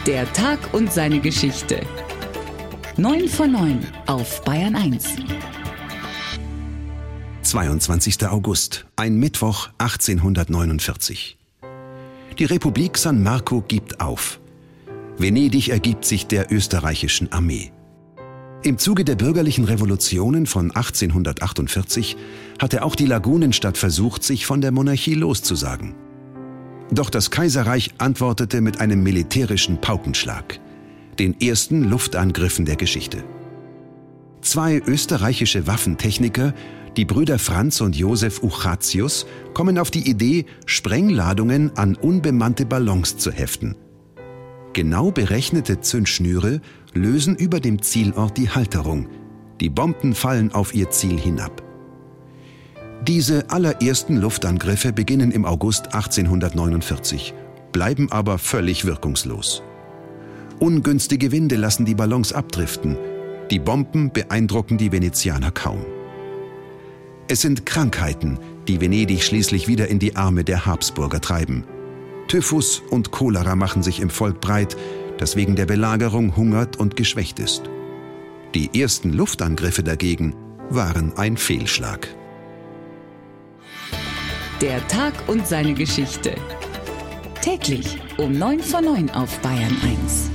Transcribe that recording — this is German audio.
Der Tag und seine Geschichte. 9 von 9 auf Bayern 1. 22. August, ein Mittwoch 1849. Die Republik San Marco gibt auf. Venedig ergibt sich der österreichischen Armee. Im Zuge der bürgerlichen Revolutionen von 1848 hatte auch die Lagunenstadt versucht, sich von der Monarchie loszusagen. Doch das Kaiserreich antwortete mit einem militärischen Paukenschlag, den ersten Luftangriffen der Geschichte. 2 österreichische Waffentechniker, die Brüder Franz und Josef Uchatius, kommen auf die Idee, Sprengladungen an unbemannte Ballons zu heften. Genau berechnete Zündschnüre lösen über dem Zielort die Halterung. Die Bomben fallen auf ihr Ziel hinab. Diese allerersten Luftangriffe beginnen im August 1849, bleiben aber völlig wirkungslos. Ungünstige Winde lassen die Ballons abdriften. Die Bomben beeindrucken die Venezianer kaum. Es sind Krankheiten, die Venedig schließlich wieder in die Arme der Habsburger treiben. Typhus und Cholera machen sich im Volk breit, das wegen der Belagerung hungert und geschwächt ist. Die ersten Luftangriffe dagegen waren ein Fehlschlag. Der Tag und seine Geschichte. Täglich um 9 von 9 auf Bayern 1.